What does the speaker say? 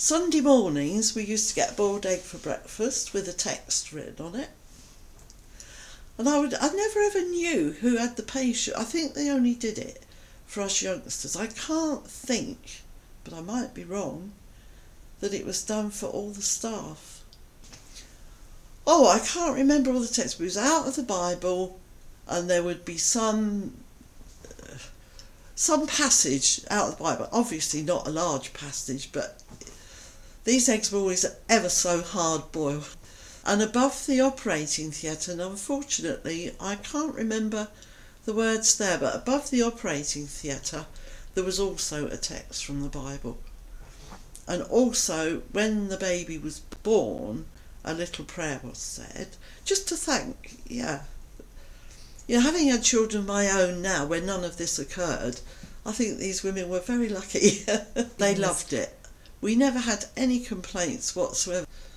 Sunday mornings we used to get a boiled egg for breakfast with a text written on it. And I never ever knew who had the patience. I think they only did it for us youngsters. I can't think, but I might be wrong, that it was done for all the staff. Oh, I can't remember all the texts, but it was out of the Bible, and there would be some passage out of the Bible, obviously not a large passage, but these eggs were always ever so hard boiled. And above the operating theatre, and unfortunately I can't remember the words there, but above the operating theatre there was also a text from the Bible. And also when the baby was born, a little prayer was said, just to thank, having had children of my own now where none of this occurred, I think these women were very lucky. They loved it. We never had any complaints whatsoever.